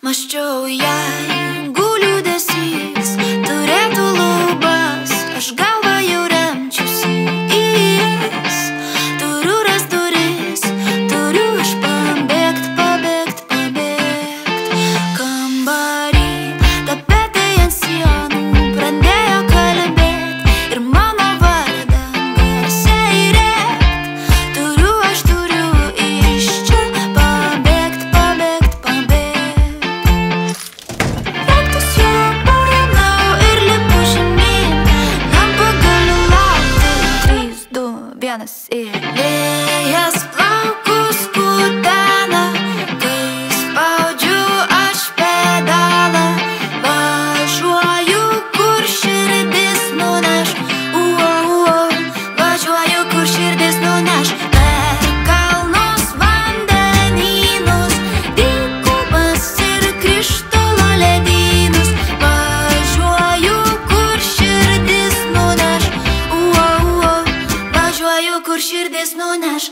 Mąsčiau, jeigu liūdesys turėtų lubas, aš galvą jau remčiausi į jas. Turiu rast duris, turiu aš pabėgt. Kambarį tapetai ant sienų pradėjo kalbėt ir mano vardą garsiai rėkt. Turiu iš čia pabėgt. Raktus jau paėmiau ir lipu žemyn, nepagaliu laukti. 3, 2, 1 ir vėjas plaukus kutena, kai spaudžiu aš pedalą. Važiuoju, kur širdis nuneš, važiuoju, kur širdis nuneš. Per kalnus, vandenynus, dykumas ir krištolo ledynus. Važiuoju, kur širdis nuneš, važiuoju, kur širdis nuneš.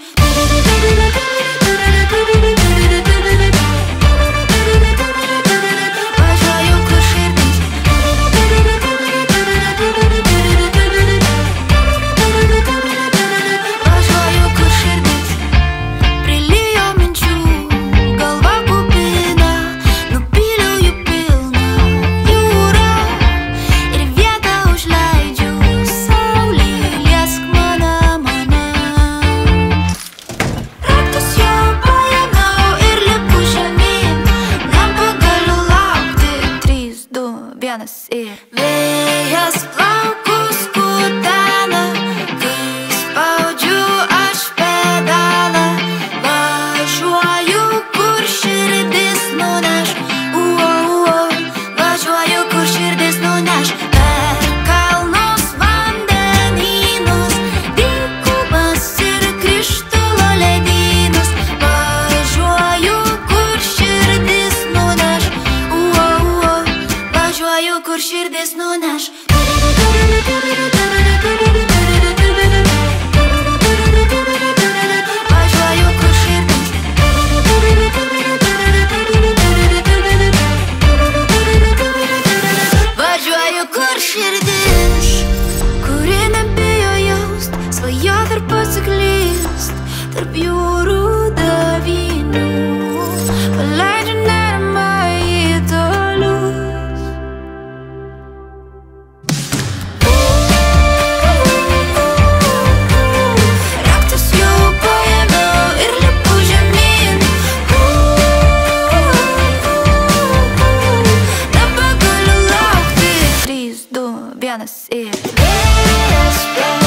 Ir vėjas plaukus kutena, kai spaudžiu aš pedalą. Važiuoju, kur širdis nuneš, važiuoju, kur širdis nuneš. Per kalnus, vandenynus, dykumas ir krištolo ledynus. Važiuoju, kur širdis nuneš, važiuoju, kur širdis nuneš. Važiuoju, kur širdis. Važiuoju, kur širdis, kuri nebijo jaust, svajot ir pasiklyst tarp jūrų davinių. Paleidžiu nerimą į tolius. Ir vėjas